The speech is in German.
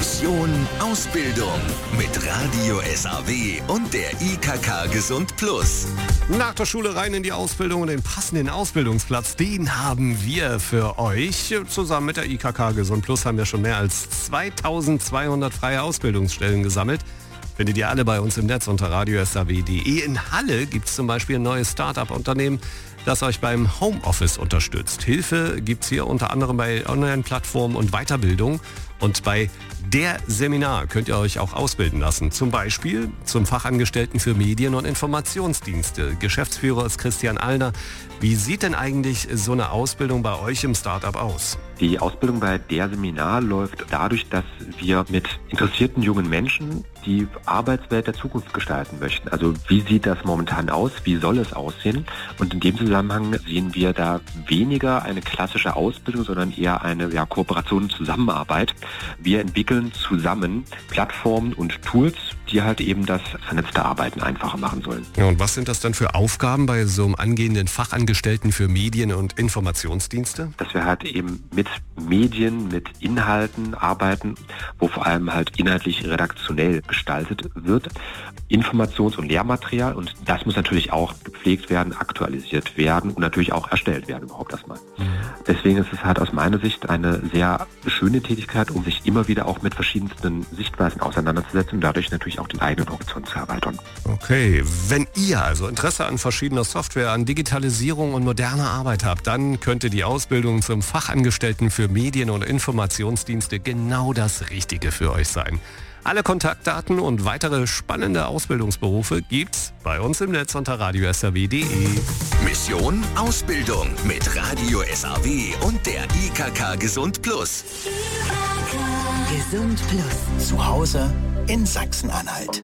Mission Ausbildung mit Radio SAW und der IKK Gesund Plus. Nach der Schule rein in die Ausbildung und den passenden Ausbildungsplatz, den haben wir für euch. Zusammen mit der IKK Gesund Plus haben wir schon mehr als 2200 freie Ausbildungsstellen gesammelt. Findet ihr alle bei uns im Netz unter radiosaw.de. In Halle gibt es zum Beispiel ein neues Start-up-Unternehmen, das euch beim Homeoffice unterstützt. Hilfe gibt es hier unter anderem bei Online-Plattformen und Weiterbildung. Und bei der Seminar könnt ihr euch auch ausbilden lassen. Zum Beispiel zum Fachangestellten für Medien- und Informationsdienste. Geschäftsführer ist Christian Allner. Wie sieht denn eigentlich so eine Ausbildung bei euch im Startup aus? Die Ausbildung bei der Seminar läuft dadurch, dass wir mit interessierten jungen Menschen die Arbeitswelt der Zukunft gestalten möchten. Also wie sieht das momentan aus? Wie soll es aussehen? Und in dem Zusammenhang sehen wir da weniger eine klassische Ausbildung, sondern eher eine Kooperation und Zusammenarbeit. Wir entwickeln zusammen Plattformen und Tools, die halt eben das vernetzte Arbeiten einfacher machen sollen. Ja, und was sind das dann für Aufgaben bei so einem angehenden Fachangestellten für Medien- und Informationsdienste? Dass wir halt eben mit Medien, mit Inhalten arbeiten, wo vor allem halt inhaltlich redaktionell gestaltet wird. Informations- und Lehrmaterial, und das muss natürlich auch gepflegt werden, aktualisiert werden und natürlich auch erstellt werden überhaupt erstmal. Deswegen ist es halt aus meiner Sicht eine sehr schöne Tätigkeit, um sich immer wieder auch mit verschiedensten Sichtweisen auseinanderzusetzen und dadurch natürlich auch den eigenen Horizont zu erweitern. Okay, wenn ihr also Interesse an verschiedener Software, an Digitalisierung und moderner Arbeit habt, dann könnte die Ausbildung zum Fachangestellten für Medien- und Informationsdienste genau das Richtige für euch sein. Alle Kontaktdaten und weitere spannende Ausbildungsberufe gibt's bei uns im Netz unter radiosaw.de. Mission Ausbildung mit Radio SAW und der IKK Gesund Plus. Gesund Plus. Zu Hause in Sachsen-Anhalt.